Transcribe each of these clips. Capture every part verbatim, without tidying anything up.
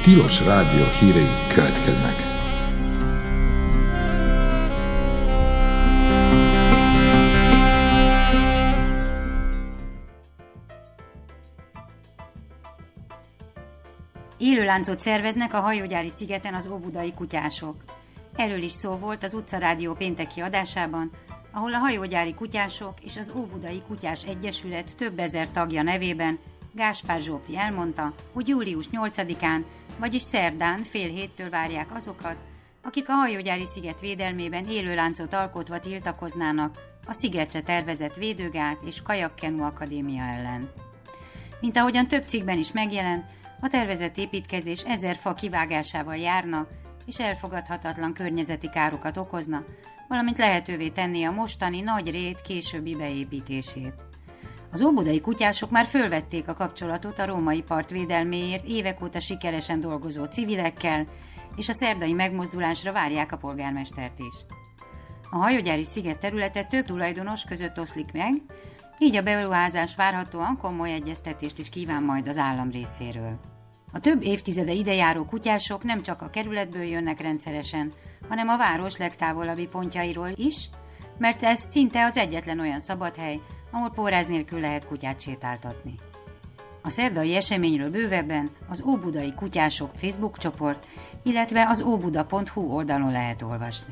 Tilos Rádió hírei következnek. Élőláncot szerveznek a Hajógyári szigeten az óbudai kutyások. Erről is szó volt az Utcarádió pénteki adásában, ahol a hajógyári kutyások és az Óbudai Kutyás Egyesület több ezer tagja nevében Gáspár Zsófi elmondta, hogy július nyolcadikán, vagyis szerdán fél héttől várják azokat, akik a Hajógyári sziget védelmében élőláncot alkotva tiltakoznának a szigetre tervezett védőgát és kajakkenu akadémia ellen. Mint ahogyan több cikkben is megjelent, a tervezett építkezés ezer fa kivágásával járna, és elfogadhatatlan környezeti károkat okozna, valamint lehetővé tenné a mostani nagy rét későbbi beépítését. Az óbudai kutyások már fölvették a kapcsolatot a római part védelméért évek óta sikeresen dolgozó civilekkel, és a szerdai megmozdulásra várják a polgármestert is. A Hajógyári sziget területe több tulajdonos között oszlik meg, így a beruházás várhatóan komoly egyeztetést is kíván majd az állam részéről. A több évtizede idejáró kutyások nem csak a kerületből jönnek rendszeresen, hanem a város legtávolabbi pontjairól is, mert ez szinte az egyetlen olyan szabadhely, ahol póráz nélkül lehet kutyát sétáltatni. A szerdai eseményről bővebben az Óbudai Kutyások Facebook csoport, illetve az óbuda pont hu oldalon lehet olvasni.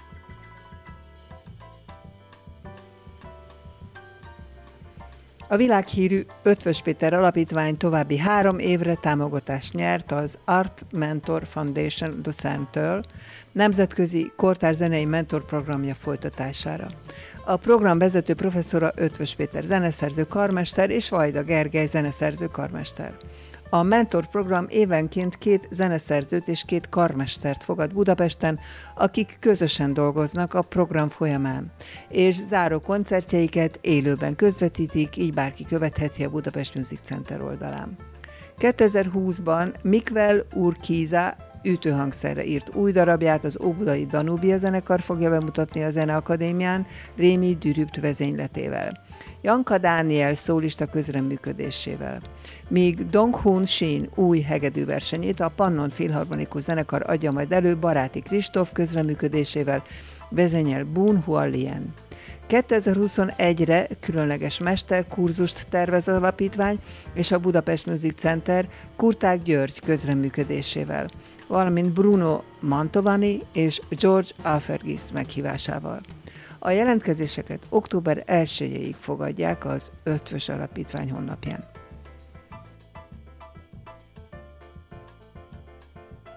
A világhírű Eötvös Péter Alapítvány további három évre támogatást nyert az Art Mentor Foundation Lucerne-től nemzetközi kortárs zenei mentorprogramja folytatására. A program vezető professzora Eötvös Péter zeneszerző karmester és Vajda Gergely zeneszerző karmester. A mentorprogram évenként két zeneszerzőt és két karmestert fogad Budapesten, akik közösen dolgoznak a program folyamán, és záró koncertjeiket élőben közvetítik, így bárki követheti a Budapest Music Center oldalán. kétezer-húszban Mikvel Urquiza ütőhangszerre írt új darabját az óbudai Danubia zenekar fogja bemutatni a Zeneakadémián Rémi Dürübt vezényletével, Janka Dániel szólista közreműködésével. Míg Dong-Hun Shin új hegedűversenyét a Pannon Filharmonikus Zenekar adja majd elő Baráti Kristóf közreműködésével, vezényel Bun Hualien. kétezer-huszonegyre különleges mesterkurzust tervez az alapítvány és a Budapest Music Center Kurták György közreműködésével, valamint Bruno Mantovani és George Alfergis meghívásával. A jelentkezéseket október elsejéig fogadják az Eötvös Alapítvány honlapján.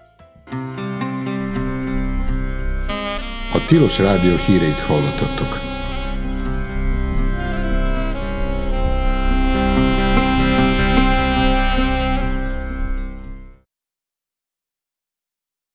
A Tilos Rádió híreit hallottattok.